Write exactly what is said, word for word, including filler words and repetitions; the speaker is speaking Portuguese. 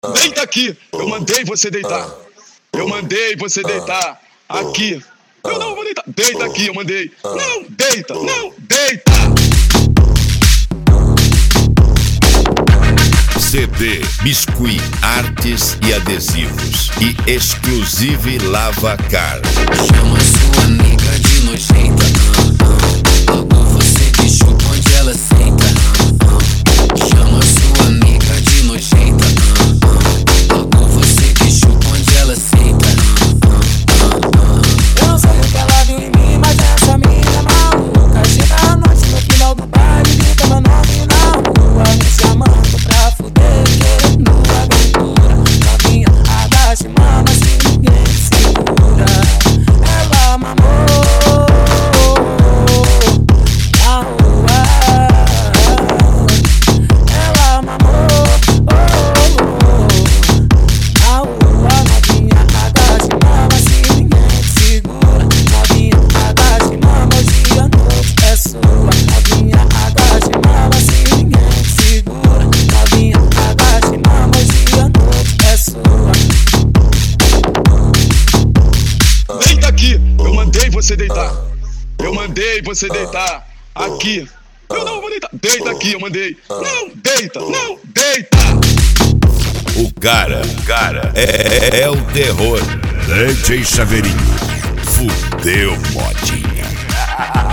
Deita aqui, eu mandei você deitar. Eu mandei você deitar aqui. Eu não vou deitar. Deita aqui, eu mandei. Não, deita, não, deita. C D, biscuit, artes e adesivos e Exclusive Lava Car. Chama sua amiga de nojenta, uh, uh. Logo você que chupa onde ela senta, uh, uh. Chama sua amiga de nojenta, uh, uh. Logo você que chupa onde ela senta, uh, uh, uh. Eu não sei o que ela viu em mim, mas essa menina é maluca. Chega à noite no final do baile, grita meu nome na rua, me chamando pra fuder. Querendo aventura, novinha, agache, mama, se ninguém segura. Ela mamou na rua. Ela mamou na rua. Novinha, agache, mama, se ninguém segura. Novinha, agache, mama, hoje a noite é sua. Novinha, agache, mama, se ninguém segura. Novinha, agache, mama, hoje a noite é sua. Deita aqui, eu mandei você deitar. Eu mandei você deitar aqui. Eu não vou deitar. Deita aqui, eu mandei. Não, deita, não, deita. O cara, o cara é, é o terror. D J Chaveirinho, fudeu modinha.